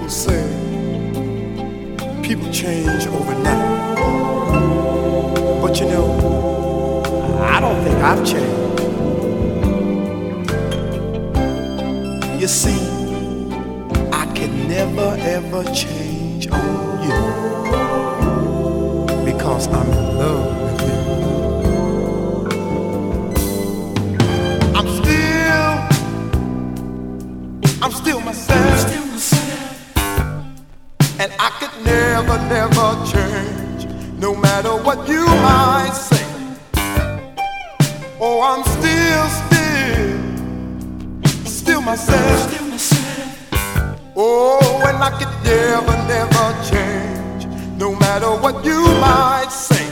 People say people change overnight, but you know, I don't think I've changed. You see, I can never ever change on you because I'm in love with you. I'm still myself, and I could never, never change, no matter what you might say. Oh, I'm still myself. Oh, and I could never, never change, no matter what you might say.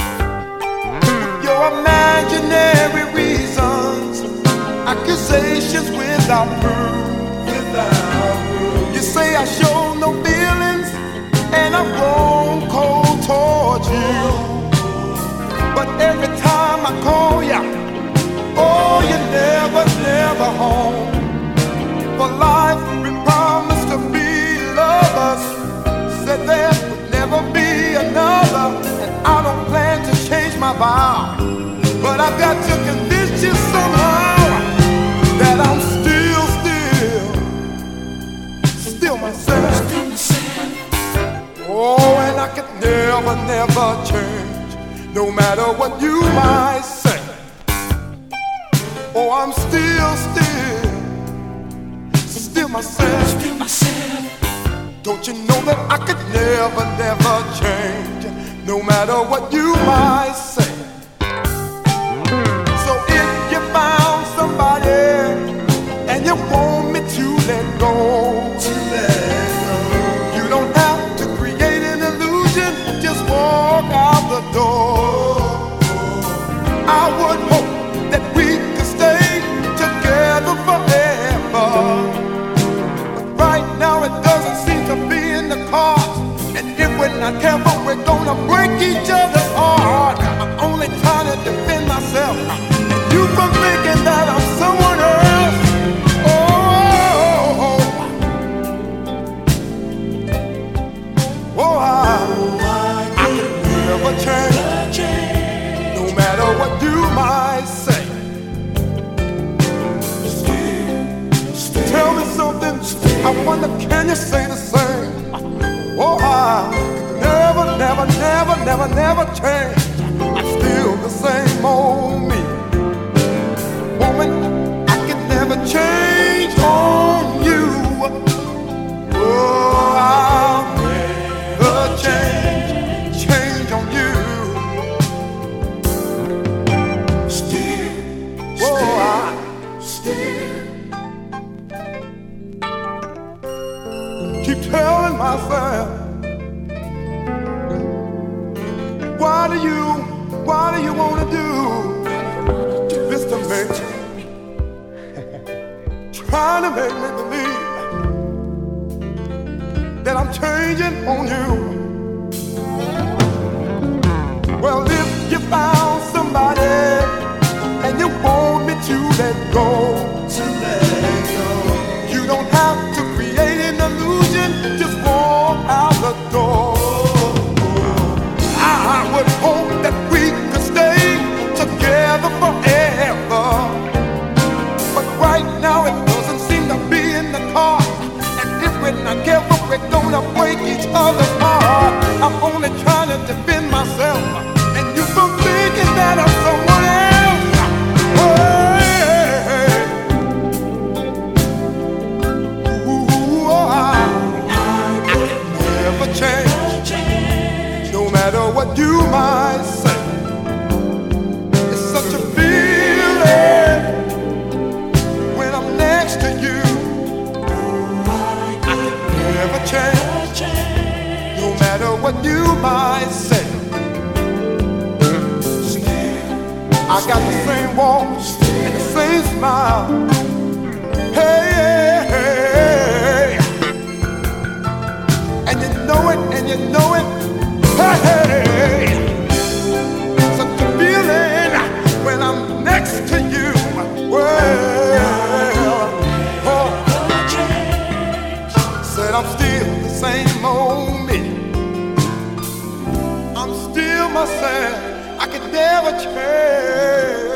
Your imaginary reasons, accusations without proof. You say I show no feelings and I'm grown cold towards you, but every time I call ya, oh, you're never, never home. For life we promised to be lovers, said there would never be another, and I don't plan to change my vow, but I've got to convince you somehow that I'm still myself. Oh, and I could never, never change, no matter what you might say. Oh, I'm still myself. Don't you know that I could never, never change, no matter what you might say. So if you found somebody and you want me to let go, you don't have to create an illusion, just walk out the door. I would hope that we could stay together forever, but right now it doesn't seem to be in the cards, and if we're not careful, we're gonna break each other's heart. I'm only trying to defend myself, and you from thinking that I'm someone else. Change, no matter what you might say. Tell me something, I wonder, can you say the same? Oh, I never, never, never, never, never change. I'm still the same old me. Woman, I can never change on you. Oh, I'll never change on you. Keep telling myself, why do you want to do this to me? Trying to make me believe that I'm changing on you. Well, if you found somebody and you want me to let go, you don't have to create an illusion, just walk out the door. I would hope that we could stay together forever, but right now it doesn't seem to be in the cards, and if we're not careful, we're gonna break each other's heart. I'm only trying to defend myself, and you from thinking that I'm someone else. Change, no matter what you might say. It's such a feeling when I'm next to you. I can never change, no matter what you might say. I got the same walk and the same smile. Hey, hey, hey. And you know it, and you know it. Hey, hey. Such a feeling when I'm next to you. Well, oh, said I'm still myself I could never change.